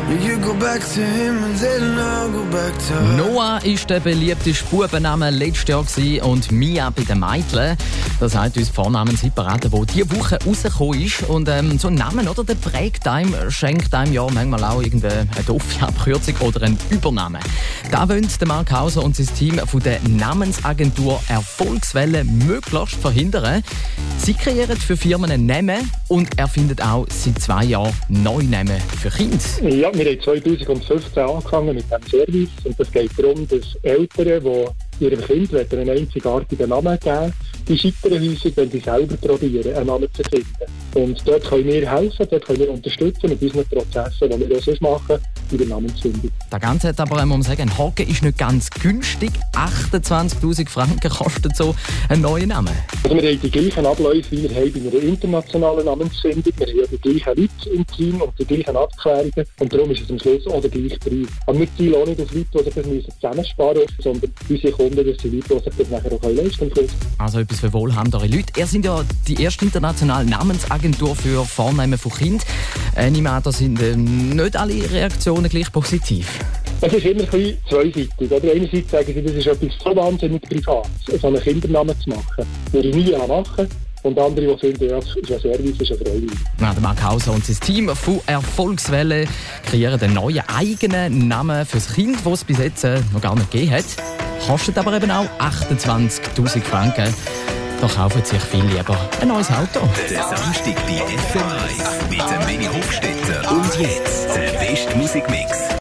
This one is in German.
Noah war der beliebteste Bubenname letztes Jahr und Mia bei den Mädchen. Das hat uns die Vornamen verraten, die diese Woche rausgekommen ist. Und so ein Name, oder, der prägt einem, schenkt einem ja manchmal auch eine doofe Abkürzung oder einen Übernamen. Da wollen Mark Hauser und sein Team von der Namensagentur Erfolgswelle möglichst verhindern. Sie kreieren für Firmen einen Namen und erfinden auch seit 2 Jahren neue Namen für Kinder. Ja, wir haben 2015 angefangen mit diesem Service. Und es geht darum, dass Eltern, die ihrem Kind einen einzigartigen Namen geben, die scheitern häufig, wenn sie selber probieren, einen Namen zu finden. Und dort können wir helfen, dort können wir unterstützen mit unseren Prozessen, die wir auch sonst machen, bei der Namensfindung. Das Ganze hat aber, muss man sagen, ein Haken ist nicht ganz günstig. 28'000 Franken kostet so ein neuer Name. Also wir haben die gleichen Abläufe, wie wir haben bei einer internationalen Namensfindung. Wir haben ja die gleichen Leute im Team und die gleichen Abklärungen. Und darum ist es am Schluss auch der gleiche Preis. Aber wir zielen auch nicht auf Leute, die sich das zusammensparen müssen, sondern unsere Kunden, das sind Leute, die sich das nachher auch leisten können. Also etwas für wohlhabendere Leute. Ihr seid ja die erste internationale Namensagentur für Vornamen von Kindern. Ich nehme an, da sind nicht alle Reaktionen gleich positiv. Es ist immer ein bisschen zweiseitig. Oder? Einerseits sagen sie, das ist etwas so wahnsinnig privat, so einen Kindernamen zu machen. Würde ich nie machen. Und andere, die finden, ja, ist ein Service, ist eine Freude. Ja, der Mark Hauser und sein Team von Erfolgswelle kreieren einen neuen eigenen Namen für das Kind, das es bis jetzt noch gar nicht gegeben hat. Kostet aber eben auch 28'000 Franken. Da kaufen sich viel lieber ein neues Auto. Der Samstag bei FM1 mit dem Mini Hofstetter. Und jetzt der beste Musikmix.